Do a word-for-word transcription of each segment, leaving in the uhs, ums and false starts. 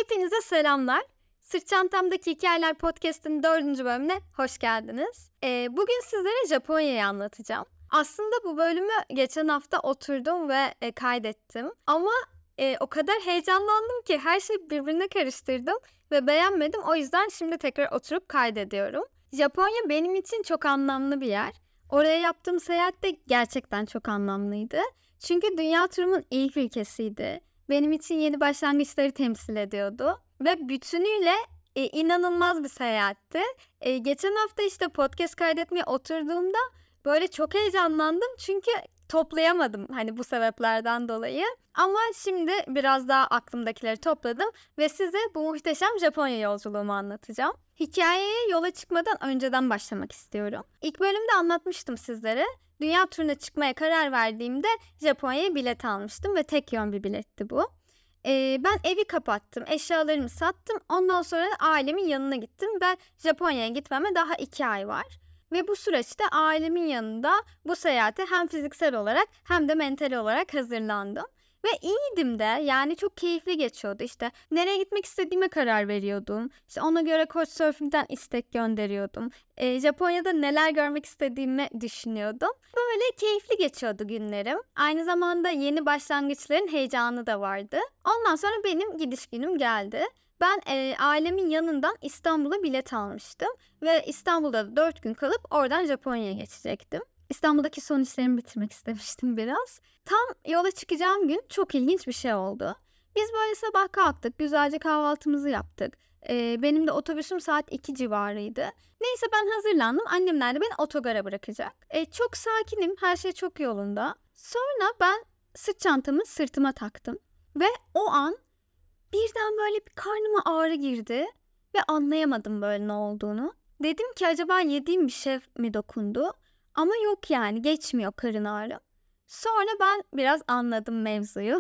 Hepinize selamlar. Sırt Çantamdaki Hikayeler Podcast'ın dördüncü bölümüne hoş geldiniz. Ee, bugün sizlere Japonya'yı anlatacağım. Aslında bu bölümü geçen hafta oturdum ve e, kaydettim. Ama e, o kadar heyecanlandım ki her şeyi birbirine karıştırdım ve beğenmedim. O yüzden şimdi tekrar oturup kaydediyorum. Japonya benim için çok anlamlı bir yer. Oraya yaptığım seyahat de gerçekten çok anlamlıydı. Çünkü dünya turumun ilk ülkesiydi. Benim için yeni başlangıçları temsil ediyordu. Ve bütünüyle e, inanılmaz bir seyahatti. E, geçen hafta işte podcast kaydetmeye oturduğumda böyle çok heyecanlandım. Çünkü toplayamadım hani bu sebeplerden dolayı. Ama şimdi biraz daha aklımdakileri topladım ve size bu muhteşem Japonya yolculuğumu anlatacağım. Hikayeye yola çıkmadan önceden başlamak istiyorum. İlk bölümde anlatmıştım sizlere. Dünya turuna çıkmaya karar verdiğimde Japonya'ya bilet almıştım ve tek yön bir biletti bu. Ee, ben evi kapattım, eşyalarımı sattım. Ondan sonra ailemin yanına gittim ve Japonya'ya gitmeme daha iki ay var. Ve bu süreçte ailemin yanında bu seyahate hem fiziksel olarak hem de mental olarak hazırlandım. Ve iyiydim de, yani çok keyifli geçiyordu. İşte nereye gitmek istediğime karar veriyordum. İşte ona göre Couchsurfing'den istek gönderiyordum. Ee, Japonya'da neler görmek istediğimi düşünüyordum. Böyle keyifli geçiyordu günlerim. Aynı zamanda yeni başlangıçların heyecanı da vardı. Ondan sonra benim gidiş günüm geldi. Ben e, ailemin yanından İstanbul'a bilet almıştım. Ve İstanbul'da dört gün kalıp oradan Japonya'ya geçecektim. İstanbul'daki son işlerimi bitirmek istemiştim biraz. Tam yola çıkacağım gün çok ilginç bir şey oldu. Biz böyle sabah kalktık, güzelce kahvaltımızı yaptık. Ee, benim de otobüsüm saat iki civarıydı. Neyse ben hazırlandım. Annemler de beni otogara bırakacak. Ee, çok sakinim, her şey çok yolunda. Sonra ben sırt çantamı sırtıma taktım. Ve o an birden böyle bir karnıma ağrı girdi. Ve anlayamadım böyle ne olduğunu. Dedim ki acaba yediğim bir şey mi dokundu? Ama yok, yani geçmiyor karın ağrım. Sonra ben biraz anladım mevzuyu.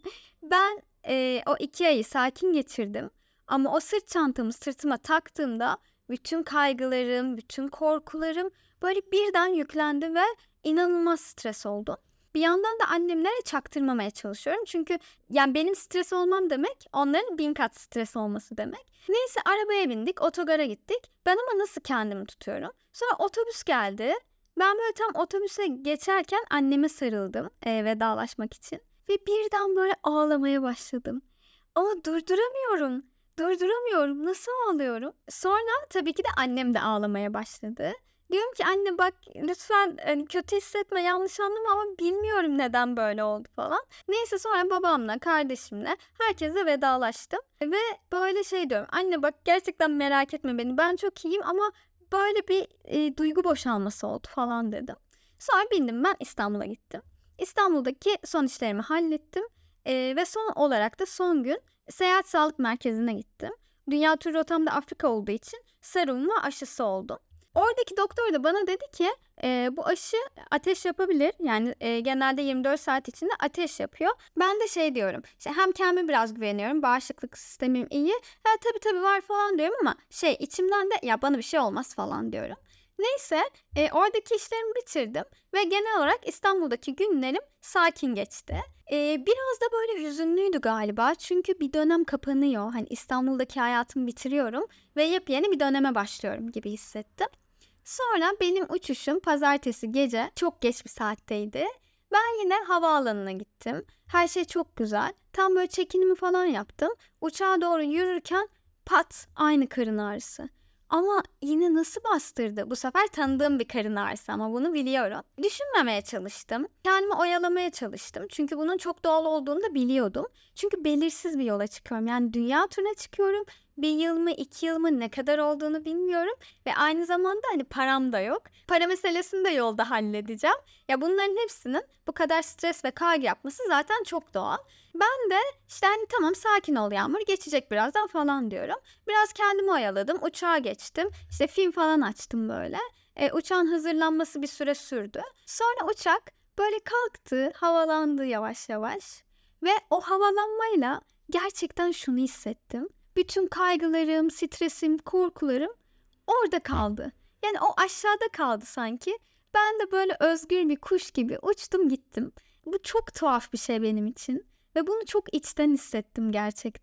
ben e, o iki ayı sakin geçirdim. Ama o sırt çantamı sırtıma taktığımda bütün kaygılarım, bütün korkularım böyle birden yüklendi ve inanılmaz stres oldum. Bir yandan da annemlere çaktırmamaya çalışıyorum. Çünkü yani benim stres olmam demek onların bin kat stres olması demek. Neyse arabaya bindik, otogara gittik. Ben ama nasıl kendimi tutuyorum? Sonra otobüs geldi. Ben böyle tam otobüse geçerken anneme sarıldım e, vedalaşmak için. Ve birden böyle ağlamaya başladım. Ama durduramıyorum. Durduramıyorum. Nasıl ağlıyorum? Sonra tabii ki de annem de ağlamaya başladı. Diyorum ki anne bak lütfen hani kötü hissetme, yanlış anlama ama bilmiyorum neden böyle oldu falan. Neyse sonra babamla, kardeşimle herkese vedalaştım. Ve böyle şey diyorum, anne bak gerçekten merak etme beni, ben çok iyiyim ama böyle bir e, duygu boşalması oldu falan dedim. Sonra bindim, ben İstanbul'a gittim. İstanbul'daki son işlerimi hallettim. E, ve son olarak da son gün Seyahat Sağlık Merkezi'ne gittim. Dünya turu rotamda Afrika olduğu için serum ve aşısı oldum. Oradaki doktor da bana dedi ki e, bu aşı ateş yapabilir. Yani e, genelde yirmi dört saat içinde ateş yapıyor. Ben de şey diyorum, işte hem kendime biraz güveniyorum, bağışıklık sistemim iyi. Ha, tabii tabii var falan diyorum ama şey içimden de ya bana bir şey olmaz falan diyorum. Neyse e, oradaki işlerimi bitirdim ve genel olarak İstanbul'daki günlerim sakin geçti. E, biraz da böyle hüzünlüydü galiba çünkü bir dönem kapanıyor. Hani İstanbul'daki hayatımı bitiriyorum ve yepyeni bir döneme başlıyorum gibi hissettim. Sonra benim uçuşum pazartesi gece çok geç bir saatteydi. Ben yine havaalanına gittim. Her şey çok güzel. Tam böyle check-in'imi falan yaptım. Uçağa doğru yürürken pat aynı karın ağrısı. Ama yine nasıl bastırdı? Bu sefer tanıdığım bir karın ağrısı ama bunu biliyorum. Düşünmemeye çalıştım. Kendimi oyalamaya çalıştım. Çünkü bunun çok doğal olduğunu da biliyordum. Çünkü belirsiz bir yola çıkıyorum. Yani dünya turuna çıkıyorum. Bir yıl mı iki yıl mı ne kadar olduğunu bilmiyorum. Ve aynı zamanda hani param da yok. Para meselesini de yolda halledeceğim. Ya bunların hepsinin bu kadar stres ve kaygı yapması zaten çok doğal. Ben de işte hani tamam sakin ol Yağmur, geçecek birazdan falan diyorum. Biraz kendimi oyaladım, uçağa geçtim. İşte film falan açtım böyle. E, uçağın hazırlanması bir süre sürdü. Sonra uçak böyle kalktı, havalandı yavaş yavaş. Ve o havalanmayla gerçekten şunu hissettim. Bütün kaygılarım, stresim, korkularım orada kaldı. Yani o aşağıda kaldı sanki. Ben de böyle özgür bir kuş gibi uçtum gittim. Bu çok tuhaf bir şey benim için. Ve bunu çok içten hissettim gerçekten.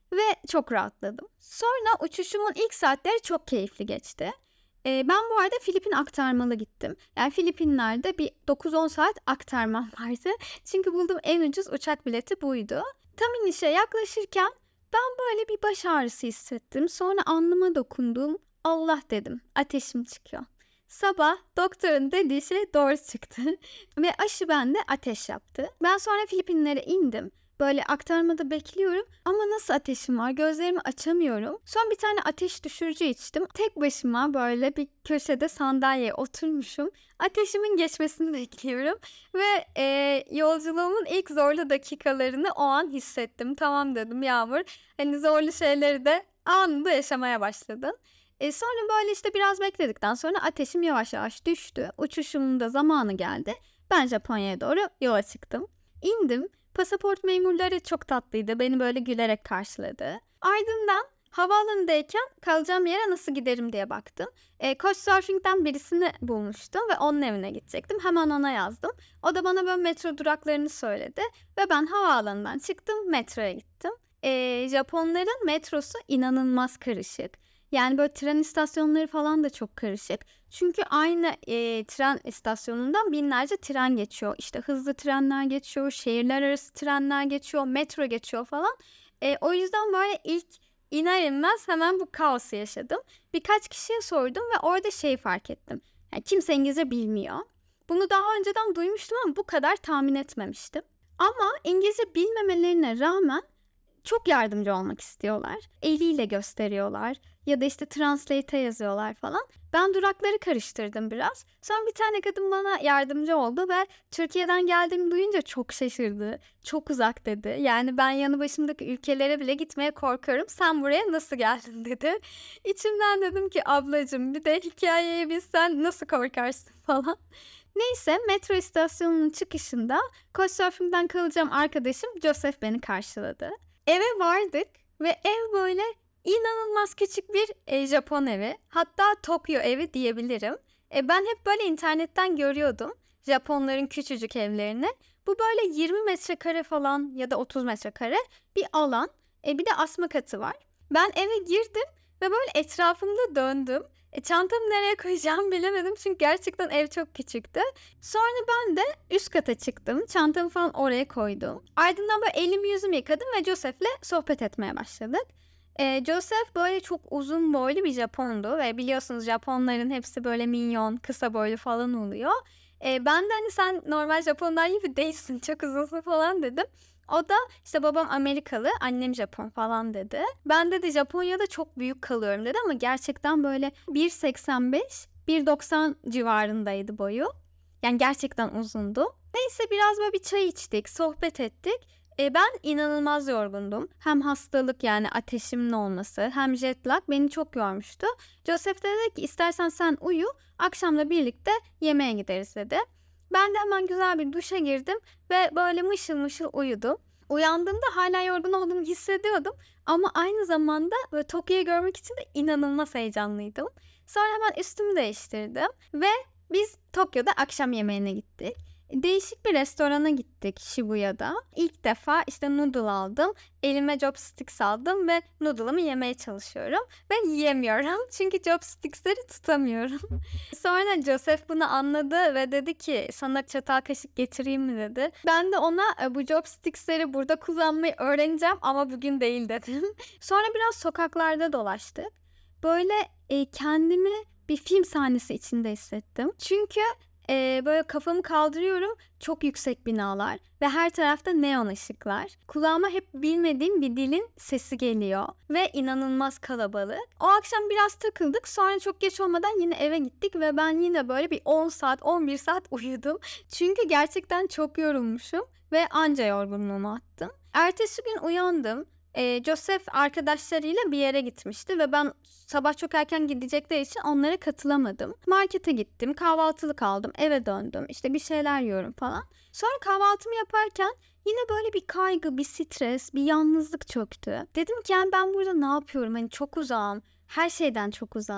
ve çok rahatladım. Sonra uçuşumun ilk saatleri çok keyifli geçti. Ee, ben bu arada Filipin aktarmalı gittim. Yani Filipinler'de bir dokuz on saat aktarmam vardı. Çünkü bulduğum en ucuz uçak bileti buydu. Tam inişe yaklaşırken ben böyle bir baş ağrısı hissettim. Sonra alnıma dokundum. Allah dedim, ateşim çıkıyor. Sabah doktorun dediği şey doğru çıktı. Ve aşı bende ateş yaptı. Ben sonra Filipinlere indim. Böyle aktarmada bekliyorum ama nasıl ateşim var, gözlerimi açamıyorum. Son bir tane ateş düşürücü içtim. Tek başıma böyle bir köşede sandalyeye oturmuşum. Ateşimin geçmesini bekliyorum. Ve e, yolculuğumun ilk zorlu dakikalarını o an hissettim. Tamam dedim Yağmur. Hani zorlu şeyleri de anında yaşamaya başladın. E sonra böyle işte biraz bekledikten sonra ateşim yavaş yavaş düştü. Uçuşumun da zamanı geldi. Ben Japonya'ya doğru yola çıktım. İndim. Pasaport memurları çok tatlıydı. Beni böyle gülerek karşıladı. Ardından havaalanındayken kalacağım yere nasıl giderim diye baktım. E, Couchsurfing'den birisini bulmuştum ve onun evine gidecektim. Hemen ona yazdım. O da bana böyle metro duraklarını söyledi. Ve ben havaalanından çıktım, metroya gittim. E, Japonların metrosu inanılmaz karışık. Yani böyle tren istasyonları falan da çok karışık. Çünkü aynı e, tren istasyonundan binlerce tren geçiyor. İşte hızlı trenler geçiyor, şehirler arası trenler geçiyor, metro geçiyor falan. E, o yüzden böyle ilk iner inmez hemen bu kaosu yaşadım. Birkaç kişiye sordum ve orada şey fark ettim. Yani kimse İngilizce bilmiyor. Bunu daha önceden duymuştum ama bu kadar tahmin etmemiştim. Ama İngilizce bilmemelerine rağmen çok yardımcı olmak istiyorlar. Eliyle gösteriyorlar ya da işte translate'e yazıyorlar falan. Ben durakları karıştırdım biraz. Sonra bir tane kadın bana yardımcı oldu ve Türkiye'den geldiğimi duyunca çok şaşırdı. Çok uzak dedi. Yani ben yanı başımdaki ülkelere bile gitmeye korkuyorum. Sen buraya nasıl geldin dedi. İçimden dedim ki ablacığım bir de hikayeyi bilsen nasıl korkarsın falan. Neyse metro istasyonunun çıkışında Couchsurfing'den kalacağım arkadaşım Joseph beni karşıladı. Eve vardık ve ev böyle inanılmaz küçük bir e, Japon evi. Hatta Tokyo evi diyebilirim. E, ben hep böyle internetten görüyordum Japonların küçücük evlerini. Bu böyle yirmi metrekare falan ya da otuz metrekare bir alan. E, bir de asma katı var. Ben eve girdim ve böyle etrafımda döndüm. E, çantamı nereye koyacağımı bilemedim çünkü gerçekten ev çok küçüktü. Sonra ben de üst kata çıktım. Çantamı falan oraya koydum. Ardından böyle elimi yüzümü yıkadım ve Joseph'le sohbet etmeye başladık. E, Joseph böyle çok uzun boylu bir Japondu ve biliyorsunuz Japonların hepsi böyle minyon, kısa boylu falan oluyor. E, ben de hani sen normal Japonlar gibi değilsin, çok uzunsun falan dedim. O da işte babam Amerikalı, annem Japon falan dedi. Ben de de Japonya'da çok büyük kalıyorum dedi ama gerçekten böyle bir seksen beş bir doksan civarındaydı boyu. Yani gerçekten uzundu. Neyse biraz böyle bir çay içtik, sohbet ettik. E, ben inanılmaz yorgundum. Hem hastalık yani ateşimin olması hem jet lag beni çok yormuştu. Joseph de dedi ki istersen sen uyu, akşamla birlikte yemeğe gideriz dedi. Ben de hemen güzel bir duşa girdim ve böyle mışıl mışıl uyudum. Uyandığımda hala yorgun olduğumu hissediyordum ama aynı zamanda böyle Tokyo'yu görmek için de inanılmaz heyecanlıydım. Sonra hemen üstümü değiştirdim ve biz Tokyo'da akşam yemeğine gittik. Değişik bir restorana gittik Shibuya'da. İlk defa işte noodle aldım. Elime chopsticks aldım ve noodle'ımı yemeye çalışıyorum. Ben yiyemiyorum çünkü chopsticks'leri tutamıyorum. Sonra Joseph bunu anladı ve dedi ki sana çatal kaşık getireyim mi dedi. Ben de ona bu chopsticks'leri burada kullanmayı öğreneceğim ama bugün değil dedim. Sonra biraz sokaklarda dolaştık. Böyle e, kendimi bir film sahnesi içinde hissettim. Çünkü Ee, böyle kafamı kaldırıyorum, çok yüksek binalar ve her tarafta neon ışıklar. Kulağıma hep bilmediğim bir dilin sesi geliyor ve inanılmaz kalabalık. O akşam biraz takıldık, sonra çok geç olmadan yine eve gittik ve ben yine böyle bir on saat on bir saat uyudum. Çünkü gerçekten çok yorulmuşum ve anca yorgunluğumu attım. Ertesi gün uyandım. Ee, Joseph arkadaşlarıyla bir yere gitmişti ve ben sabah çok erken gidecekleri için onlara katılamadım. Markete gittim, kahvaltılık aldım, eve döndüm, işte bir şeyler yiyorum falan. Sonra kahvaltımı yaparken yine böyle bir kaygı, bir stres, bir yalnızlık çöktü. Dedim ki yani ben burada ne yapıyorum? Hani çok uzağım, her şeyden çok uzağım.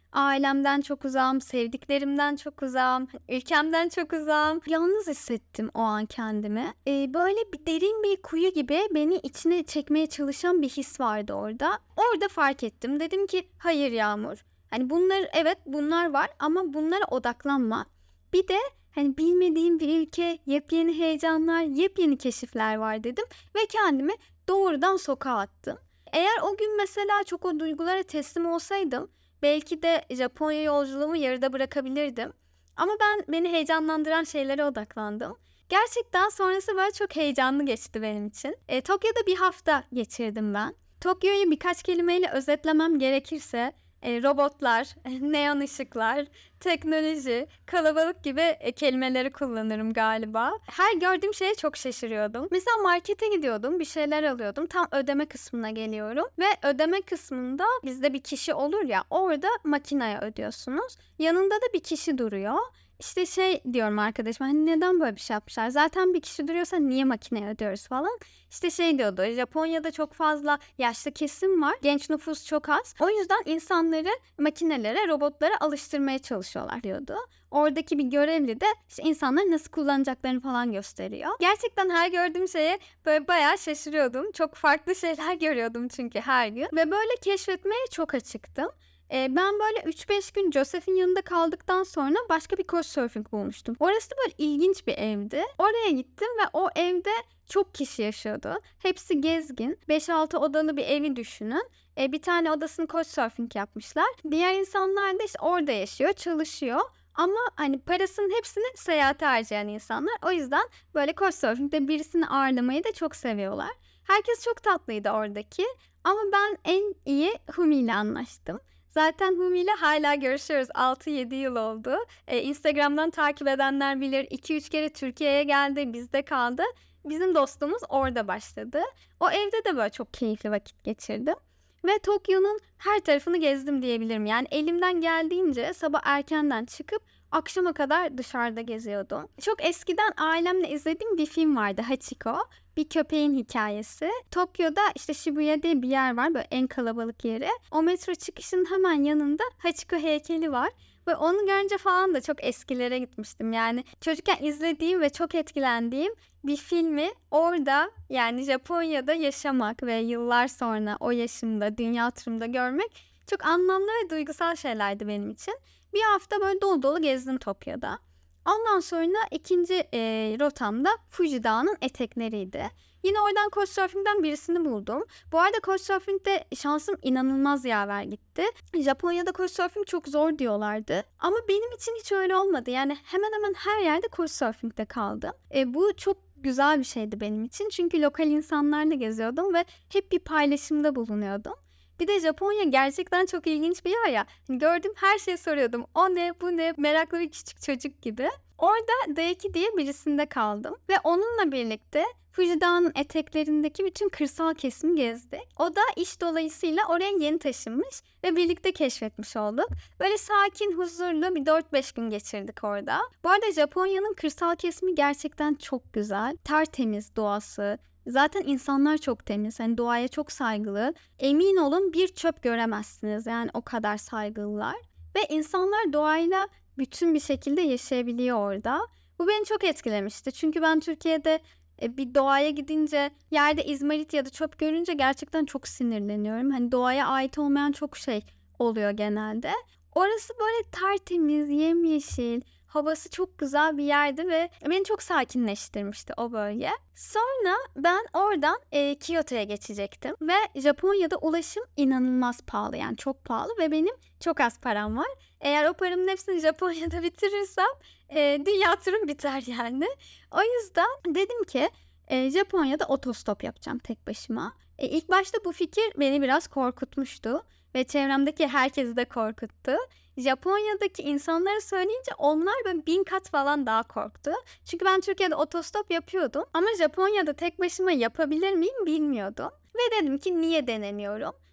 Ailemden çok uzağım, sevdiklerimden çok uzağım, ülkemden çok uzağım. Yalnız hissettim o an kendimi. Ee, böyle bir derin bir kuyu gibi beni içine çekmeye çalışan bir his vardı orada. Orada fark ettim. Dedim ki hayır Yağmur. Hani bunlar, evet bunlar var ama bunlara odaklanma. Bir de hani bilmediğim bir ülke, yepyeni heyecanlar, yepyeni keşifler var dedim ve kendimi doğrudan sokağa attım. Eğer o gün mesela çok o duygulara teslim olsaydım belki de Japonya yolculuğumu yarıda bırakabilirdim. Ama ben beni heyecanlandıran şeylere odaklandım. Gerçekten sonrası böyle çok heyecanlı geçti benim için. E, Tokyo'da bir hafta geçirdim ben. Tokyo'yu birkaç kelimeyle özetlemem gerekirse e, robotlar, neon ışıklar, teknoloji, kalabalık gibi e, kelimeleri kullanırım galiba. Her gördüğüm şeye çok şaşırıyordum. Mesela markete gidiyordum, bir şeyler alıyordum. Tam ödeme kısmına geliyorum ve ödeme kısmında bizde bir kişi olur ya, orada makineye ödüyorsunuz. Yanında da bir kişi duruyor. İşte şey diyorum arkadaşım, hani neden böyle bir şey yapmışlar? Zaten bir kişi duruyorsa niye makineye ödüyoruz falan. İşte şey diyordu, Japonya'da çok fazla yaşlı kesim var. Genç nüfus çok az. O yüzden insanları makinelere, robotlara alıştırmaya çalışıyorlar diyordu. Oradaki bir görevli de işte insanları nasıl kullanacaklarını falan gösteriyor. Gerçekten her gördüğüm şeye böyle bayağı şaşırıyordum. Çok farklı şeyler görüyordum çünkü her gün. Ve böyle keşfetmeye çok açıktım. Ee, ben böyle üç beş gün Joseph'in yanında kaldıktan sonra başka bir couchsurfing bulmuştum. Orası da böyle ilginç bir evdi. Oraya gittim ve o evde çok kişi yaşıyordu. Hepsi gezgin. beş altı odalı bir evi düşünün. Ee, bir tane odasını couchsurfing yapmışlar. Diğer insanlar da işte orada yaşıyor, çalışıyor. Ama hani parasının hepsini seyahate harcayan insanlar. O yüzden böyle couchsurfing'de birisini ağırlamayı da çok seviyorlar. Herkes çok tatlıydı oradaki. Ama ben en iyi Humi ile anlaştım. Zaten Humi ile hala görüşüyoruz. altı yedi yıl oldu. Ee, Instagram'dan takip edenler bilir. iki üç kere Türkiye'ye geldi, bizde kaldı. Bizim dostluğumuz orada başladı. O evde de böyle çok keyifli vakit geçirdim. Ve Tokyo'nun her tarafını gezdim diyebilirim. Yani elimden geldiğince sabah erkenden çıkıp akşama kadar dışarıda geziyordum. Çok eskiden ailemle izlediğim bir film vardı, Hachiko. Bir köpeğin hikayesi. Tokyo'da işte Shibuya diye bir yer var, böyle en kalabalık yeri. O metro çıkışının hemen yanında Hachiko heykeli var. Ve onu görünce falan da çok eskilere gitmiştim. Yani çocukken izlediğim ve çok etkilendiğim bir filmi orada, yani Japonya'da yaşamak ve yıllar sonra o yaşımda, dünya turumda görmek çok anlamlı ve duygusal şeylerdi benim için. Bir hafta böyle dolu dolu gezdim Tokyo'da. Ondan sonra ikinci e, rotamda Fuji Dağı'nın etekleriydi. Yine oradan couchsurfing'den birisini buldum. Bu arada couchsurfing'de şansım inanılmaz yaver gitti. Japonya'da couchsurfing çok zor diyorlardı. Ama benim için hiç öyle olmadı. Yani hemen hemen her yerde couchsurfing'de kaldım. E, bu çok güzel bir şeydi benim için. Çünkü lokal insanlarla geziyordum ve hep bir paylaşımda bulunuyordum. Bir de Japonya gerçekten çok ilginç bir yer ya. Gördüm her şeyi soruyordum. O ne, bu ne? Meraklı bir küçük çocuk gibi. Orada Daiki diye birisinde kaldım. Ve onunla birlikte Fuji Dağı'nın eteklerindeki bütün kırsal kesimi gezdik. O da iş dolayısıyla oraya yeni taşınmış ve birlikte keşfetmiş olduk. Böyle sakin, huzurlu bir dört beş gün geçirdik orada. Bu arada Japonya'nın kırsal kesimi gerçekten çok güzel. Tertemiz doğası. Zaten insanlar çok temiz, hani doğaya çok saygılı. Emin olun bir çöp göremezsiniz, yani o kadar saygılılar. Ve insanlar doğayla bütün bir şekilde yaşayabiliyor orada. Bu beni çok etkilemişti. Çünkü ben Türkiye'de bir doğaya gidince yerde izmarit ya da çöp görünce gerçekten çok sinirleniyorum. Hani doğaya ait olmayan çok şey oluyor genelde. Orası böyle tertemiz, yemyeşil, havası çok güzel bir yerdi ve beni çok sakinleştirmişti o bölge. Sonra ben oradan e, Kyoto'ya geçecektim ve Japonya'da ulaşım inanılmaz pahalı, yani çok pahalı ve benim çok az param var. Eğer o paramın hepsini Japonya'da bitirirsem e, dünya turum biter yani. O yüzden dedim ki e, Japonya'da otostop yapacağım tek başıma. E, ilk başta bu fikir beni biraz korkutmuştu ve çevremdeki herkesi de korkuttu. Japonya'daki insanlara söyleyince onlar böyle bin kat falan daha korktu. Çünkü ben Türkiye'de otostop yapıyordum ama Japonya'da tek başıma yapabilir miyim bilmiyordum. Ve dedim ki niye denemiyorum?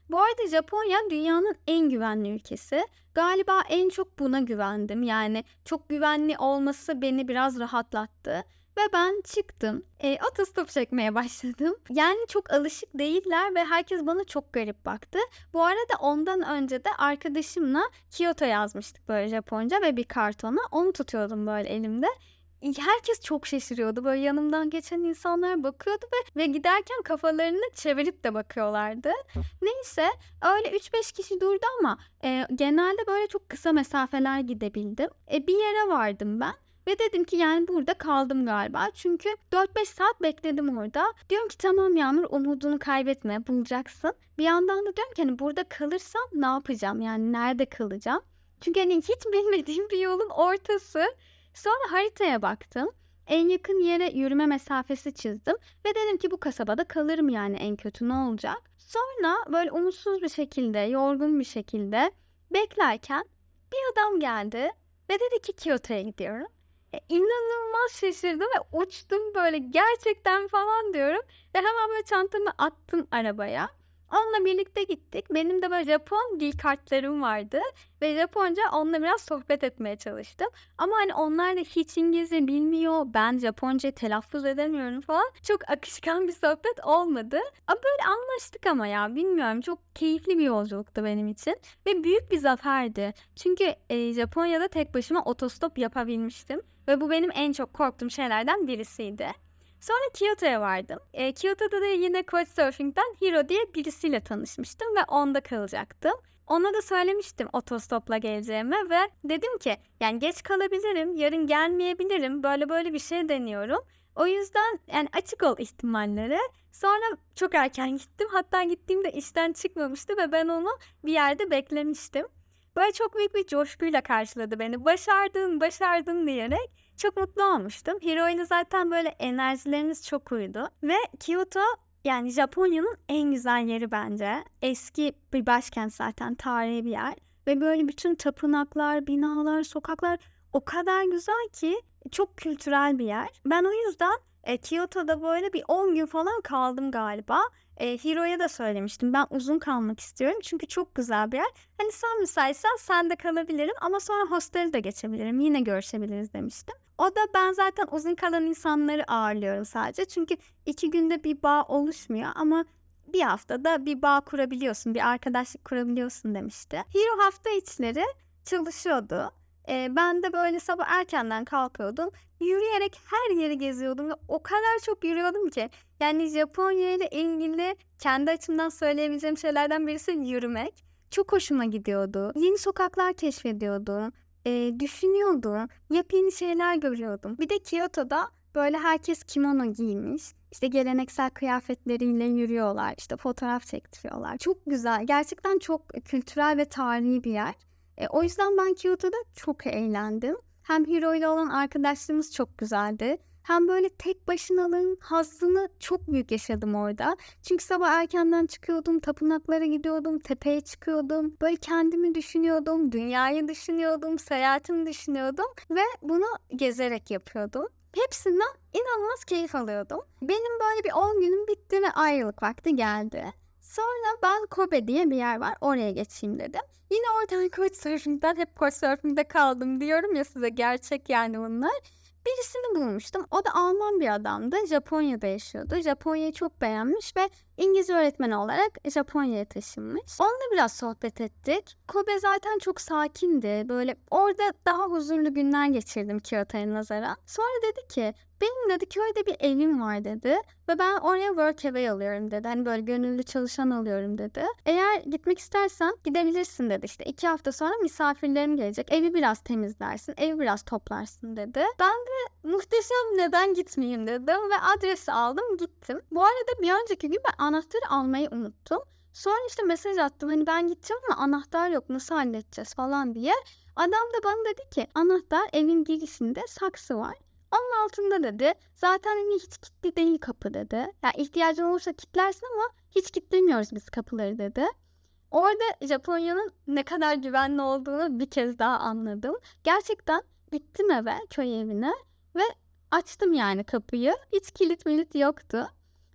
Bu arada Japonya dünyanın en güvenli ülkesi. Galiba en çok buna güvendim. Yani çok güvenli olması beni biraz rahatlattı. Ve ben çıktım. E, otostop çekmeye başladım. Yani çok alışık değiller ve herkes bana çok garip baktı. Bu arada ondan önce de arkadaşımla Kyoto yazmıştık böyle Japonca ve bir kartona. Onu tutuyordum böyle elimde. Herkes çok şaşırıyordu. Böyle yanımdan geçen insanlar bakıyordu ve, ve giderken kafalarını çevirip de bakıyorlardı. Neyse öyle üç beş kişi durdu ama e, genelde böyle çok kısa mesafeler gidebildim. E, bir yere vardım ben. Ve dedim ki yani burada kaldım galiba. Çünkü dört beş saat bekledim orada. Diyorum ki tamam Yağmur, umudunu kaybetme, bulacaksın. Bir yandan da diyorum ki hani burada kalırsam ne yapacağım? Yani nerede kalacağım? Çünkü hani hiç bilmediğim bir yolun ortası. Sonra haritaya baktım. En yakın yere yürüme mesafesi çizdim. Ve dedim ki bu kasabada kalırım yani, en kötü ne olacak? Sonra böyle umutsuz bir şekilde, yorgun bir şekilde beklerken bir adam geldi. Ve dedi ki Kyoto'ya gidiyorum. E, inanılmaz şaşırdım ve uçtum böyle, gerçekten falan diyorum. Ve hemen böyle çantamı attım arabaya. Onunla birlikte gittik. Benim de böyle Japon dil kartlarım vardı. Ve Japonca onunla biraz sohbet etmeye çalıştım. Ama hani onlar da hiç İngilizce bilmiyor. Ben Japonca telaffuz edemiyorum falan. Çok akışkan bir sohbet olmadı. Ama böyle anlaştık ama ya bilmiyorum. Çok keyifli bir yolculuktu benim için. Ve büyük bir zaferdi. Çünkü e, Japonya'da tek başıma otostop yapabilmiştim. Ve bu benim en çok korktuğum şeylerden birisiydi. Sonra Kyoto'ya vardım. E, Kyoto'da da yine Couchsurfing'den Hiro diye birisiyle tanışmıştım ve onda kalacaktım. Ona da söylemiştim otostopla geleceğimi ve dedim ki yani geç kalabilirim, yarın gelmeyebilirim, böyle böyle bir şey deniyorum. O yüzden yani açık ol ihtimallere. Sonra çok erken gittim. Hatta gittiğimde işten çıkmamıştı ve ben onu bir yerde beklemiştim. Böyle çok büyük bir coşkuyla karşıladı beni. Başardın, başardın diyerek. Çok mutlu olmuştum. Hiro ile zaten böyle enerjilerimiz çok uydu. Ve Kyoto yani Japonya'nın en güzel yeri bence. Eski bir başkent zaten, tarihi bir yer. Ve böyle bütün tapınaklar, binalar, sokaklar o kadar güzel ki çok kültürel bir yer. Ben o yüzden e, Kyoto'da böyle bir on gün falan kaldım galiba. E, Hiro'ya da söylemiştim. Ben uzun kalmak istiyorum çünkü çok güzel bir yer. Hani sen müsaitsen sen de kalabilirim ama sonra hosteli de geçebilirim. Yine görüşebiliriz demiştim. O da ben zaten uzun kalan insanları ağırlıyorum sadece. Çünkü iki günde bir bağ oluşmuyor ama bir haftada bir bağ kurabiliyorsun, bir arkadaşlık kurabiliyorsun demişti. Hiro hafta içleri çalışıyordu. Ee, ben de böyle sabah erkenden kalkıyordum. Yürüyerek her yeri geziyordum ve o kadar çok yürüyordum ki. Yani Japonya ile ilgili kendi açımdan söyleyebileceğim şeylerden birisi yürümek. Çok hoşuma gidiyordu. Yeni sokaklar keşfediyordum. E, düşünüyordum. Yepyeni şeyler görüyordum. Bir de Kyoto'da böyle herkes kimono giymiş. İşte geleneksel kıyafetleriyle yürüyorlar. İşte fotoğraf çektiriyorlar. Çok güzel. Gerçekten çok kültürel ve tarihi bir yer. E, o yüzden ben Kyoto'da çok eğlendim. Hem Hiro ile olan arkadaşlığımız çok güzeldi. Hem böyle tek başınalığın hazzını çok büyük yaşadım orada. Çünkü sabah erkenden çıkıyordum, tapınaklara gidiyordum, tepeye çıkıyordum. Böyle kendimi düşünüyordum, dünyayı düşünüyordum, seyahatimi düşünüyordum. Ve bunu gezerek yapıyordum. Hepsinden inanılmaz keyif alıyordum. Benim böyle bir on günüm bitti ve ayrılık vakti geldi. Sonra ben Kobe diye bir yer var, oraya geçeyim dedim. Yine oradan Couchsurfing'den, hep Couchsurfing'de kaldım diyorum ya size, gerçek yani bunlar. Birisini bulmuştum. O da Alman bir adamdı. Japonya'da yaşıyordu. Japonya'yı çok beğenmiş ve İngilizce öğretmeni olarak Japonya'ya taşınmış. Onunla biraz sohbet ettik. Kobe zaten çok sakindi. Böyle orada daha huzurlu günler geçirdim Kyoto'ya nazaran. Sonra dedi ki benim dedi köyde bir evim var dedi. Ve ben oraya workaway alıyorum dedi. Hani böyle gönüllü çalışan alıyorum dedi. Eğer gitmek istersen gidebilirsin dedi. İşte iki hafta sonra misafirlerim gelecek. Evi biraz temizlersin. Evi biraz toplarsın dedi. Ben de muhteşem, neden gitmeyeyim dedim. Ve adresi aldım, gittim. Bu arada bir önceki gün ben anahtarı almayı unuttum. Sonra işte mesaj attım. Hani ben gideceğim ama anahtar yok, nasıl halledeceğiz falan diye. Adam da bana dedi ki anahtar evin girişinde saksı var. Onun altında dedi. Zaten hani hiç kilitli değil kapı dedi. Yani ihtiyacın olursa kilitlersin ama hiç kilitlemiyoruz biz kapıları dedi. Orada Japonya'nın ne kadar güvenli olduğunu bir kez daha anladım. Gerçekten gittim eve, köy evine ve açtım yani kapıyı. Hiç kilit milit yoktu.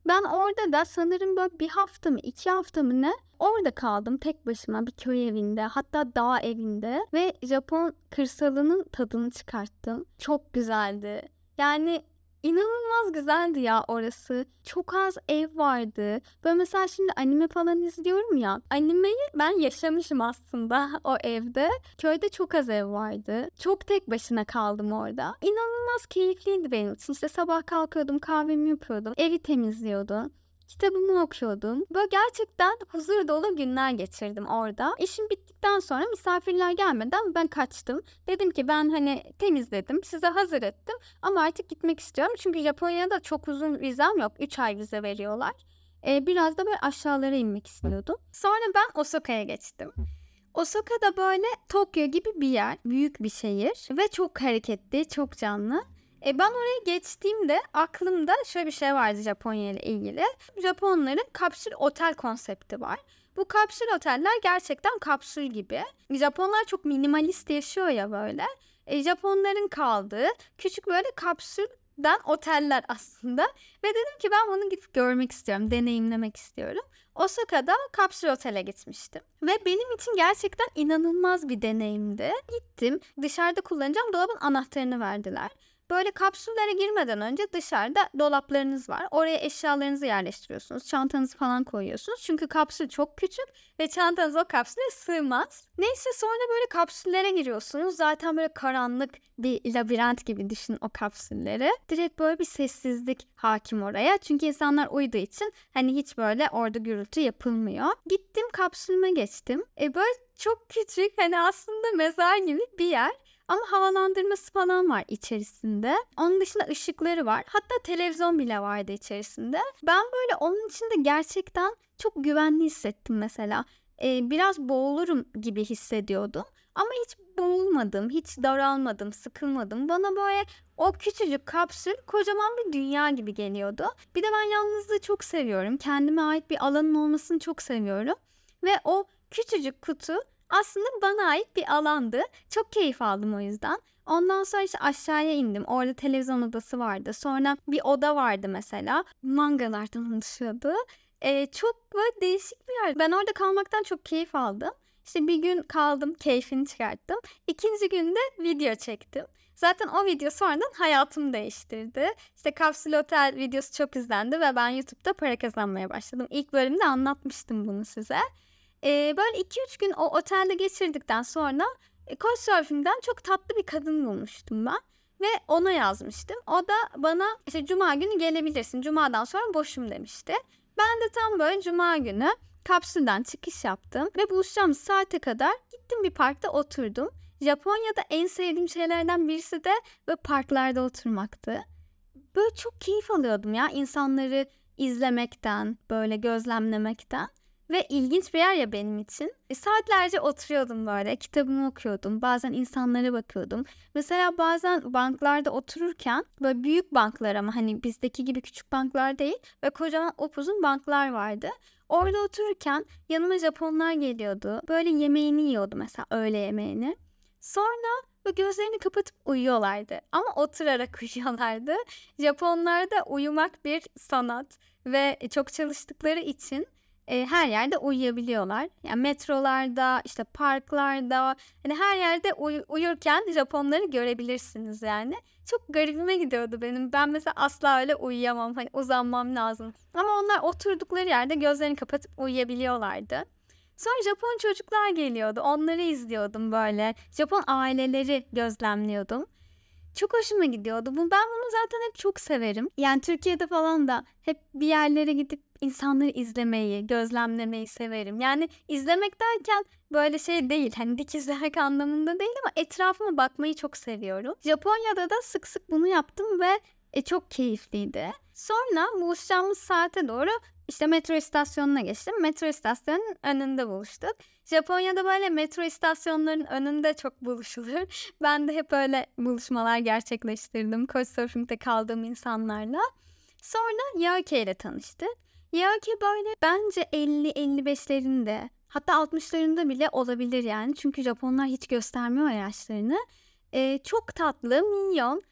Ben orada da sanırım böyle bir hafta mı iki hafta mı ne orada kaldım tek başıma bir köy evinde, hatta dağ evinde ve Japon kırsalının tadını çıkarttım. Çok güzeldi. Yani inanılmaz güzeldi ya orası. Çok az ev vardı. Böyle mesela şimdi anime falan izliyorum ya. Animeyi ben yaşamışım aslında o evde. Köyde çok az ev vardı. Çok tek başına kaldım orada. İnanılmaz keyifliydi benim için. İşte sabah kalkıyordum, kahvemi yapıyordum, evi temizliyordum, kitabımı okuyordum. Böyle gerçekten huzur dolu günler geçirdim orada. İşim bittikten sonra misafirler gelmeden ben kaçtım. Dedim ki ben hani temizledim, size hazır ettim ama artık gitmek istiyorum. Çünkü Japonya'da çok uzun vizem yok. üç ay vize veriyorlar. Ee, biraz da böyle aşağılara inmek istiyordum. Sonra ben Osaka'ya geçtim. Osaka da böyle Tokyo gibi bir yer, büyük bir şehir ve çok hareketli, çok canlı. E ben oraya geçtiğimde aklımda şöyle bir şey vardı Japonya ile ilgili. Japonların kapsül otel konsepti var. Bu kapsül oteller gerçekten kapsül gibi. Japonlar çok minimalist yaşıyor ya böyle. E, Japonların kaldığı küçük böyle kapsülden oteller aslında. Ve dedim ki ben bunu gidip görmek istiyorum, deneyimlemek istiyorum. Osaka'da kapsül otele gitmiştim. Ve benim için gerçekten inanılmaz bir deneyimdi. Gittim, dışarıda kullanacağım dolabın anahtarını verdiler. Böyle kapsüllere girmeden önce dışarıda dolaplarınız var. Oraya eşyalarınızı yerleştiriyorsunuz. Çantanızı falan koyuyorsunuz. Çünkü kapsül çok küçük ve çantanız o kapsüle sığmaz. Neyse sonra böyle kapsüllere giriyorsunuz. Zaten böyle karanlık bir labirent gibi düşünün o kapsülleri. Direkt böyle bir sessizlik hakim oraya. Çünkü insanlar uyuduğu için hani hiç böyle orada gürültü yapılmıyor. Gittim kapsülüme geçtim. E böyle çok küçük, hani aslında mezar gibi bir yer. Ama havalandırması falan var içerisinde. Onun dışında ışıkları var. Hatta televizyon bile vardı içerisinde. Ben böyle onun içinde gerçekten çok güvenli hissettim mesela. Ee, biraz boğulurum gibi hissediyordum. Ama hiç boğulmadım, hiç daralmadım, sıkılmadım. Bana böyle o küçücük kapsül kocaman bir dünya gibi geliyordu. Bir de ben yalnızlığı çok seviyorum. Kendime ait bir alanın olmasını çok seviyorum. Ve o küçücük kutu aslında bana ait bir alandı. Çok keyif aldım o yüzden. Ondan sonra işte aşağıya indim. Orada televizyon odası vardı. Sonra bir oda vardı mesela. Mangalardan oluşuyordu. Ee, çok böyle değişik bir yer. Ben orada kalmaktan çok keyif aldım. İşte bir gün kaldım, keyfini çıkarttım. İkinci günde video çektim. Zaten o video sonradan hayatımı değiştirdi. İşte kapsül otel videosu çok izlendi ve ben YouTube'da para kazanmaya başladım. İlk bölümde anlatmıştım bunu size. Ee, böyle iki üç gün o otelde geçirdikten sonra e, Couchsurfing'den çok tatlı bir kadın bulmuştum ben. Ve ona yazmıştım. O da bana işte cuma günü gelebilirsin, cumadan sonra boşum demişti. Ben de tam böyle cuma günü kapsülden çıkış yaptım. Ve buluşacağım saate kadar gittim bir parkta oturdum. Japonya'da en sevdiğim şeylerden birisi de böyle parklarda oturmaktı. Böyle çok keyif alıyordum ya insanları izlemekten, böyle gözlemlemekten. Ve ilginç bir yer ya benim için. E, saatlerce oturuyordum böyle. Kitabımı okuyordum. Bazen insanlara bakıyordum. Mesela bazen banklarda otururken böyle büyük banklar ama hani bizdeki gibi küçük banklar değil. Ve kocaman upuzun banklar vardı. Orada otururken yanıma Japonlar geliyordu. Böyle yemeğini yiyordu mesela, öğle yemeğini. Sonra böyle gözlerini kapatıp uyuyorlardı. Ama oturarak uyuyorlardı. Japonlarda uyumak bir sanat. Ve çok çalıştıkları için E, her yerde uyuyabiliyorlar. Yani metrolarda, işte parklarda, hani her yerde uy- uyurken Japonları görebilirsiniz yani. Çok garibime gidiyordu benim. Ben mesela asla öyle uyuyamam. Hani uzanmam lazım. Ama onlar oturdukları yerde gözlerini kapatıp uyuyabiliyorlardı. Sonra Japon çocuklar geliyordu. Onları izliyordum böyle. Japon aileleri gözlemliyordum. Çok hoşuma gidiyordu. Bu, ben bunu zaten hep çok severim. Yani Türkiye'de falan da hep bir yerlere gidip insanları izlemeyi, gözlemlemeyi severim. Yani izlemek derken böyle şey değil, hani dikizlemek anlamında değil ama etrafıma bakmayı çok seviyorum. Japonya'da da sık sık bunu yaptım ve e, çok keyifliydi. Sonra buluşacağımız saate doğru işte metro istasyonuna geçtim. Metro istasyonunun önünde buluştuk. Japonya'da böyle metro istasyonlarının önünde çok buluşulur. Ben de hep öyle buluşmalar gerçekleştirdim Couchsurfing'de kaldığım insanlarla. Sonra Yaoke ile tanıştık. Yaoke böyle bence elli elli beşlerinde, hatta altmışlarında bile olabilir yani. Çünkü Japonlar hiç göstermiyor yaşlarını. Ee, çok tatlı, minyon,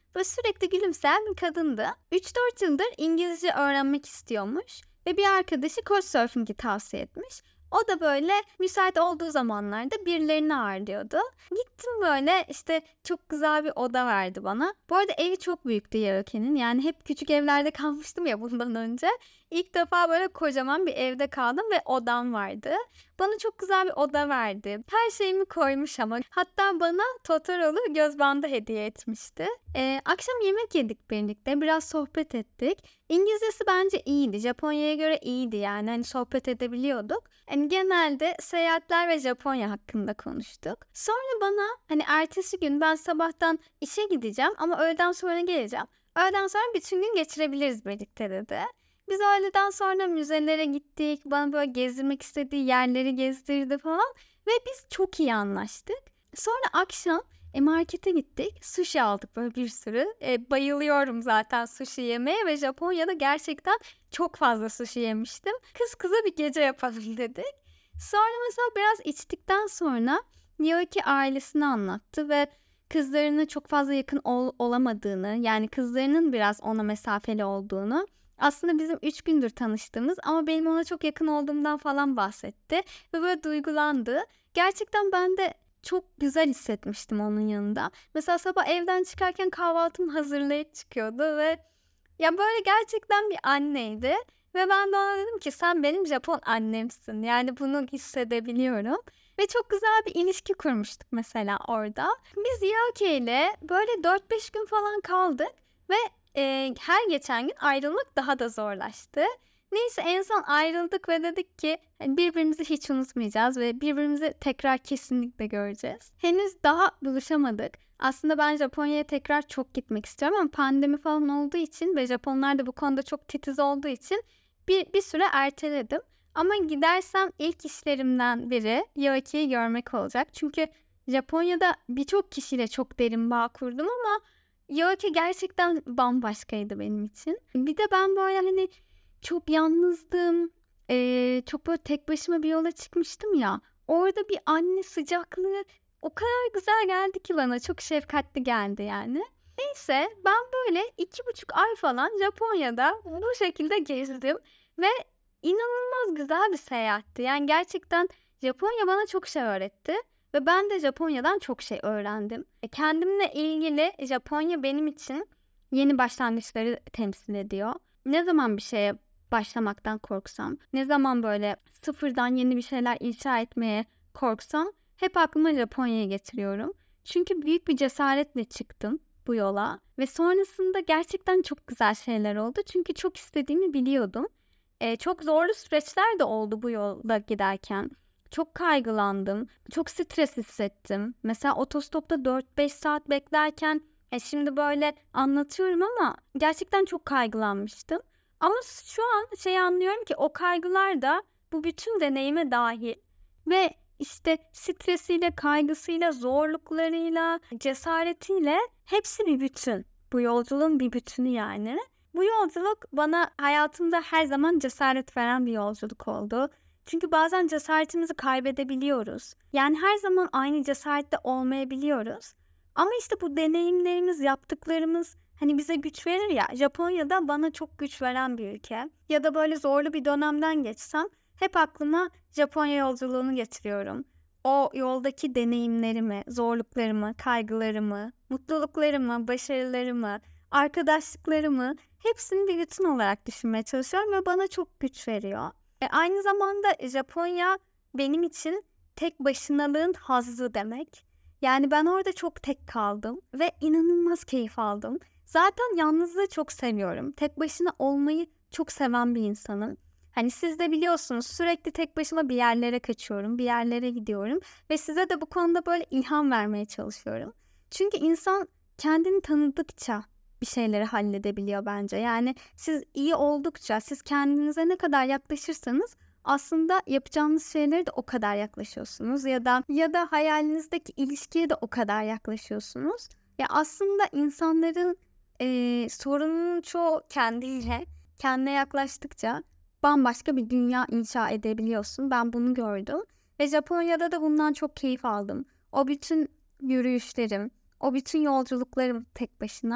Böyle sürekli gülümseyen bir kadındı. üç dört yıldır İngilizce öğrenmek istiyormuş ve bir arkadaşı Couchsurfing'i tavsiye etmiş. O da böyle müsait olduğu zamanlarda birilerini ağırlıyordu. Gittim böyle işte çok güzel bir oda verdi bana. Bu arada evi çok büyüktü Yaroke'nin. Yani hep küçük evlerde kalmıştım ya bundan önce. İlk defa böyle kocaman bir evde kaldım ve odam vardı. Bana çok güzel bir oda verdi. Her şeyimi koymuş ama. Hatta bana Totoro'lu göz bandı hediye etmişti. Ee, akşam yemek yedik birlikte. Biraz sohbet ettik. İngilizcesi bence iyiydi. Japonya'ya göre iyiydi yani. Hani sohbet edebiliyorduk. Yani genelde seyahatler ve Japonya hakkında konuştuk. Sonra bana hani ertesi gün ben sabahtan işe gideceğim ama öğleden sonra geleceğim. Öğleden sonra bütün gün geçirebiliriz birlikte dedi. Biz öğleden sonra müzelere gittik. Bana böyle gezdirmek istediği yerleri gezdirdi falan. Ve biz çok iyi anlaştık. Sonra akşam e, markete gittik. Sushi aldık böyle bir sürü. E, bayılıyorum zaten sushi yemeye ve Japonya'da gerçekten çok fazla sushi yemiştim. Kız kıza bir gece yapalım dedik. Sonra mesela biraz içtikten sonra Yoki ailesini anlattı ve kızlarına çok fazla yakın ol- olamadığını, yani kızlarının biraz ona mesafeli olduğunu, aslında bizim üç gündür tanıştığımız ama benim ona çok yakın olduğumdan falan bahsetti ve böyle duygulandı. Gerçekten ben de çok güzel hissetmiştim onun yanında. Mesela sabah evden çıkarken kahvaltımı hazırlayıp çıkıyordu ve ya böyle gerçekten bir anneydi. Ve ben de ona dedim ki sen benim Japon annemsin. Yani bunu hissedebiliyorum. Ve çok güzel bir ilişki kurmuştuk mesela orada. Biz Yoke ile böyle dört beş gün falan kaldık. Ve e, her geçen gün ayrılmak daha da zorlaştı. Neyse en son ayrıldık ve dedik ki birbirimizi hiç unutmayacağız ve birbirimizi tekrar kesinlikle göreceğiz. Henüz daha buluşamadık. Aslında ben Japonya'ya tekrar çok gitmek istiyorum ama pandemi falan olduğu için ve Japonlar da bu konuda çok titiz olduğu için bir, bir süre erteledim. Ama gidersem ilk işlerimden biri Yoichi'yi görmek olacak. Çünkü Japonya'da birçok kişiyle çok derin bağ kurdum ama Yoichi gerçekten bambaşkaydı benim için. Bir de ben böyle hani çok yalnızdım. Ee, çok böyle tek başıma bir yola çıkmıştım ya. Orada bir anne sıcaklığı o kadar güzel geldi ki bana. Çok şefkatli geldi yani. Neyse ben böyle iki buçuk ay falan Japonya'da bu şekilde gezdim. Ve inanılmaz güzel bir seyahatti. Yani gerçekten Japonya bana çok şey öğretti. Ve ben de Japonya'dan çok şey öğrendim. E, kendimle ilgili Japonya benim için yeni başlangıçları temsil ediyor. Ne zaman bir şeye başlamaktan korksam, ne zaman böyle sıfırdan yeni bir şeyler inşa etmeye korksam hep aklıma Japonya'yı getiriyorum. Çünkü büyük bir cesaretle çıktım bu yola ve sonrasında gerçekten çok güzel şeyler oldu. Çünkü çok istediğimi biliyordum. Ee, çok zorlu süreçler de oldu bu yolda giderken. Çok kaygılandım, çok stres hissettim. Mesela otostopta dört beş saat beklerken e şimdi böyle anlatıyorum ama gerçekten çok kaygılanmıştım. Ama şu an şey anlıyorum ki o kaygılar da bu bütün deneyime dahil. Ve işte stresiyle, kaygısıyla, zorluklarıyla, cesaretiyle hepsi bir bütün. Bu yolculuğun bir bütünü yani. Bu yolculuk bana hayatımda her zaman cesaret veren bir yolculuk oldu. Çünkü bazen cesaretimizi kaybedebiliyoruz. Yani her zaman aynı cesarette olmayabiliyoruz. Ama işte bu deneyimlerimiz, yaptıklarımız hani bize güç verir ya. Japonya'da bana çok güç veren bir ülke. Ya da böyle zorlu bir dönemden geçsem hep aklıma Japonya yolculuğunu getiriyorum. O yoldaki deneyimlerimi, zorluklarımı, kaygılarımı, mutluluklarımı, başarılarımı, arkadaşlıklarımı hepsini bir bütün olarak düşünmeye çalışıyorum ve bana çok güç veriyor. E aynı zamanda Japonya benim için tek başınalığın hazzı demek. Yani ben orada çok tek kaldım ve inanılmaz keyif aldım. Zaten yalnızlığı çok seviyorum. Tek başına olmayı çok seven bir insanım. Hani siz de biliyorsunuz sürekli tek başıma bir yerlere kaçıyorum, bir yerlere gidiyorum ve size de bu konuda böyle ilham vermeye çalışıyorum. Çünkü insan kendini tanıdıkça bir şeyleri halledebiliyor bence. Yani siz iyi oldukça, siz kendinize ne kadar yaklaşırsanız aslında yapacağınız şeylere de o kadar yaklaşıyorsunuz ya da ya da hayalinizdeki ilişkiye de o kadar yaklaşıyorsunuz. Ya aslında insanların e, sorunun çoğu kendiyle, kendine yaklaştıkça bambaşka bir dünya inşa edebiliyorsun. Ben bunu gördüm ve Japonya'da da bundan çok keyif aldım. O bütün yürüyüşlerim, o bütün yolculuklarım tek başına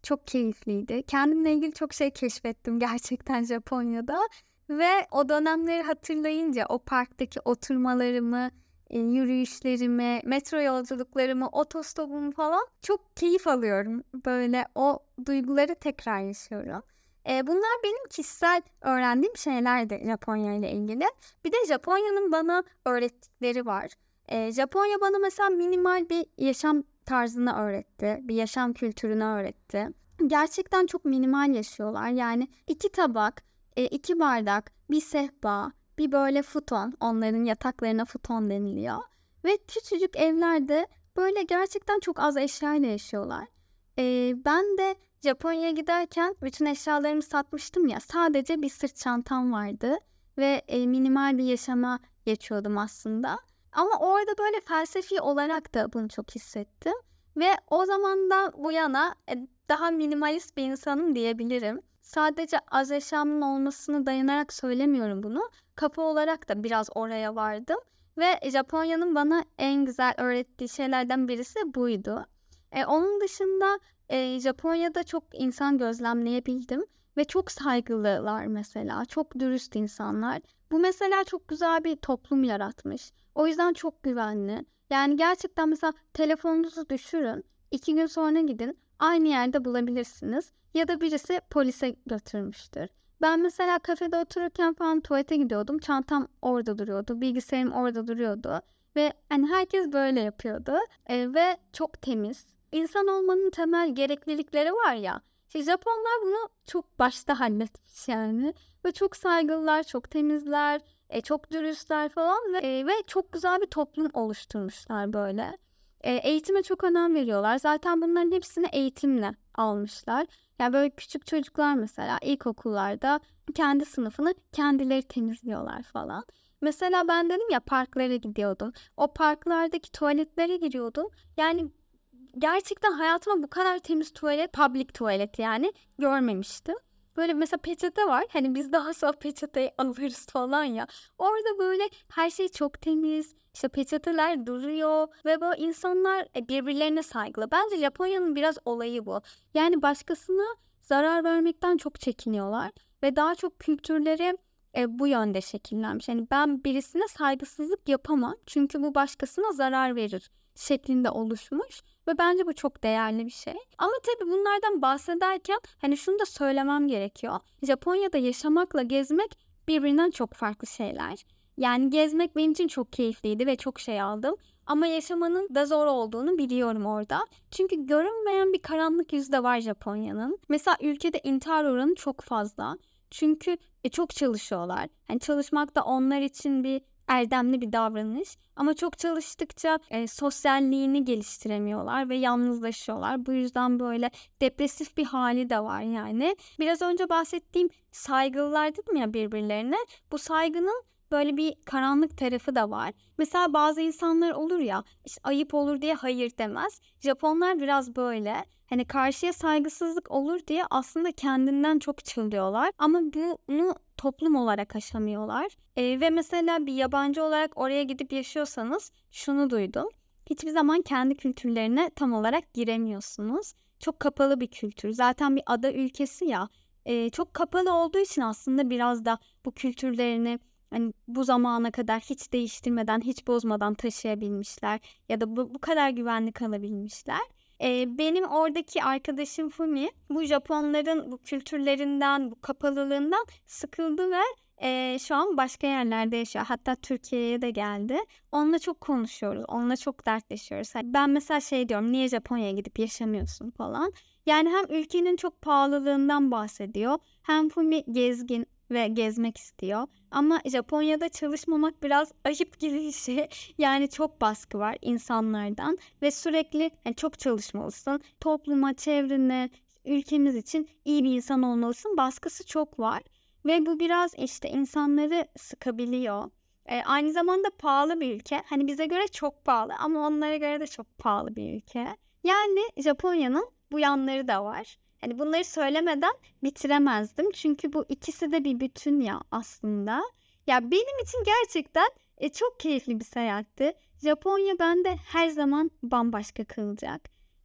Çok keyifliydi. Kendimle ilgili çok şey keşfettim gerçekten Japonya'da. Ve o dönemleri hatırlayınca o parktaki oturmalarımı, e, yürüyüşlerimi, metro yolculuklarımı, otostopumu falan çok keyif alıyorum. Böyle o duyguları tekrar yaşıyorum. E, bunlar benim kişisel öğrendiğim şeylerdi Japonya ile ilgili. Bir de Japonya'nın bana öğrettikleri var. E, Japonya bana mesela minimal bir yaşam tarzını öğretti. Bir yaşam kültürünü öğretti. Gerçekten çok minimal yaşıyorlar. Yani iki tabak, e, iki bardak, bir sehpa, bir böyle futon. Onların yataklarına futon deniliyor. Ve küçücük evlerde böyle gerçekten çok az eşyayla yaşıyorlar. E, ben de Japonya'ya giderken bütün eşyalarımı satmıştım ya. Sadece bir sırt çantam vardı. Ve e, minimal bir yaşama geçiyordum aslında. Ama orada böyle felsefi olarak da bunu çok hissettim. Ve o zamandan bu yana e, daha minimalist bir insanım diyebilirim. Sadece az eşyamın olmasını dayanarak söylemiyorum bunu. Kapı olarak da biraz oraya vardım. Ve Japonya'nın bana en güzel öğrettiği şeylerden birisi buydu. E, onun dışında e, Japonya'da çok insan gözlemleyebildim. Ve çok saygılılar mesela. Çok dürüst insanlar. Bu mesela çok güzel bir toplum yaratmış. O yüzden çok güvenli. Yani gerçekten mesela telefonunuzu düşürün. iki gün sonra gidin. Aynı yerde bulabilirsiniz. Ya da birisi polise götürmüştür. Ben mesela kafede otururken falan tuvalete gidiyordum. Çantam orada duruyordu. Bilgisayarım orada duruyordu. Ve hani herkes böyle yapıyordu. E, ve çok temiz. İnsan olmanın temel gereklilikleri var ya. İşte Japonlar bunu çok başta halletmiş yani. Ve çok saygılılar, çok temizler, e, çok dürüstler falan ve, e, ve çok güzel bir toplum oluşturmuşlar böyle. E, eğitime çok önem veriyorlar. Zaten bunların hepsini eğitimle almışlar. Yani böyle küçük çocuklar mesela ilkokullarda kendi sınıfını kendileri temizliyorlar falan. Mesela ben dedim ya parklara gidiyordum. O parklardaki tuvaletlere giriyordum. Yani gerçekten hayatımda bu kadar temiz tuvalet, public tuvalet yani görmemiştim. Böyle mesela peçete var. Hani biz daha saf peçeteyi alırız falan ya. Orada böyle her şey çok temiz. İşte peçeteler duruyor ve böyle insanlar birbirlerine saygılı. Bence Japonya'nın biraz olayı bu. Yani başkasına zarar vermekten çok çekiniyorlar ve daha çok kültürleri e, bu yönde şekillenmiş. Yani ben birisine saygısızlık yapamam çünkü bu başkasına zarar verir şeklinde oluşmuş ve bence bu çok değerli bir şey. Ama tabii bunlardan bahsederken hani şunu da söylemem gerekiyor. Japonya'da yaşamakla gezmek birbirinden çok farklı şeyler. Yani gezmek benim için çok keyifliydi ve çok şey aldım. Ama yaşamanın da zor olduğunu biliyorum orada. Çünkü görünmeyen bir karanlık yüzü de var Japonya'nın. Mesela ülkede intihar oranı çok fazla. Çünkü e, çok çalışıyorlar. Yani çalışmak da onlar için bir erdemli bir davranış. Ama çok çalıştıkça e, sosyalliğini geliştiremiyorlar ve yalnızlaşıyorlar. Bu yüzden böyle depresif bir hali de var yani. Biraz önce bahsettiğim saygılılar dedim ya birbirlerine. Bu saygının böyle bir karanlık tarafı da var. Mesela bazı insanlar olur ya işte ayıp olur diye hayır demez. Japonlar biraz böyle. Hani karşıya saygısızlık olur diye aslında kendinden çok çılıyorlar. Ama bunu toplum olarak aşamıyorlar. Ee, ve mesela bir yabancı olarak oraya gidip yaşıyorsanız şunu duydum. Hiçbir zaman kendi kültürlerine tam olarak giremiyorsunuz. Çok kapalı bir kültür. Zaten bir ada ülkesi ya. Ee, çok kapalı olduğu için aslında biraz da bu kültürlerini hani bu zamana kadar hiç değiştirmeden, hiç bozmadan taşıyabilmişler. Ya da bu, bu kadar güvenli kalabilmişler. Ee, benim oradaki arkadaşım Fumi bu Japonların bu kültürlerinden, bu kapalılığından sıkıldı ve e, şu an başka yerlerde yaşıyor. Hatta Türkiye'ye de geldi. Onunla çok konuşuyoruz. Onunla çok dertleşiyoruz. Ben mesela şey diyorum, niye Japonya'ya gidip yaşamıyorsun falan. Yani hem ülkenin çok pahalılığından bahsediyor. Hem Fumi gezgin ve gezmek istiyor. Ama Japonya'da çalışmamak biraz ayıp gibi bir şey. Yani çok baskı var insanlardan ve sürekli yani çok çalışmalısın. Topluma, çevrene, ülkemiz için iyi bir insan olmalısın. Baskısı çok var ve bu biraz işte insanları sıkabiliyor. Ee, aynı zamanda pahalı bir ülke. Hani bize göre çok pahalı ama onlara göre de çok pahalı bir ülke. Yani Japonya'nın bu yanları da var. Hani bunları söylemeden bitiremezdim. Çünkü bu ikisi de bir bütün ya aslında. Ya benim için gerçekten e, çok keyifli bir seyahatti. Japonya bende her zaman bambaşka kılacak.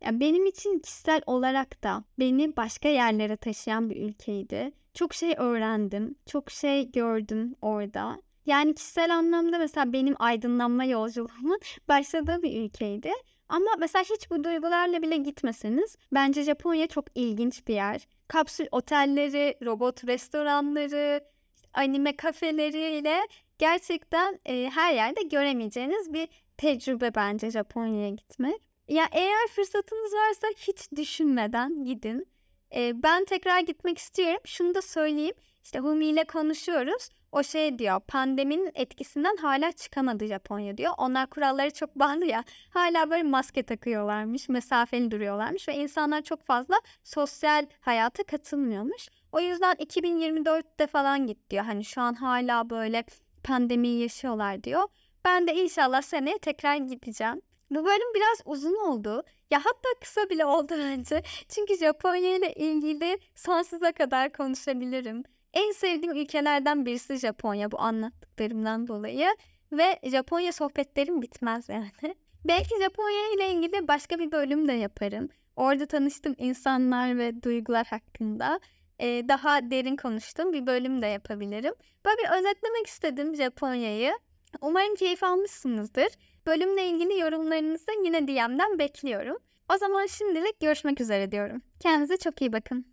Ya benim için kişisel olarak da beni başka yerlere taşıyan bir ülkeydi. Çok şey öğrendim, çok şey gördüm orada. Yani kişisel anlamda mesela benim aydınlanma yolculuğumun başladığı bir ülkeydi. Ama mesela hiç bu duygularla bile gitmeseniz bence Japonya çok ilginç bir yer. Kapsül otelleri, robot restoranları, anime kafeleriyle gerçekten e, her yerde göremeyeceğiniz bir tecrübe bence Japonya'ya gitmek. Ya eğer fırsatınız varsa hiç düşünmeden gidin. E, ben tekrar gitmek istiyorum. Şunu da söyleyeyim. İşte Humi ile konuşuyoruz. O şey diyor, pandeminin etkisinden hala çıkamadı Japonya diyor. Onlar kuralları çok bağlı ya. Hala böyle maske takıyorlarmış, mesafeli duruyorlarmış ve insanlar çok fazla sosyal hayata katılmıyormuş. O yüzden iki bin yirmi dörtte falan git diyor. Hani şu an hala böyle pandemiyi yaşıyorlar diyor. Ben de inşallah seneye tekrar gideceğim. Bu bölüm biraz uzun oldu. Ya hatta kısa bile oldu bence. Çünkü Japonya ile ilgili sonsuza kadar konuşabilirim. En sevdiğim ülkelerden birisi Japonya bu anlattıklarımdan dolayı. Ve Japonya sohbetlerim bitmez yani. Belki Japonya ile ilgili başka bir bölüm de yaparım. Orada tanıştığım insanlar ve duygular hakkında e, daha derin konuştuğum bir bölüm de yapabilirim. Böyle bir özetlemek istedim Japonya'yı. Umarım keyif almışsınızdır. Bölümle ilgili yorumlarınızı yine D M'den bekliyorum. O zaman şimdilik görüşmek üzere diyorum. Kendinize çok iyi bakın.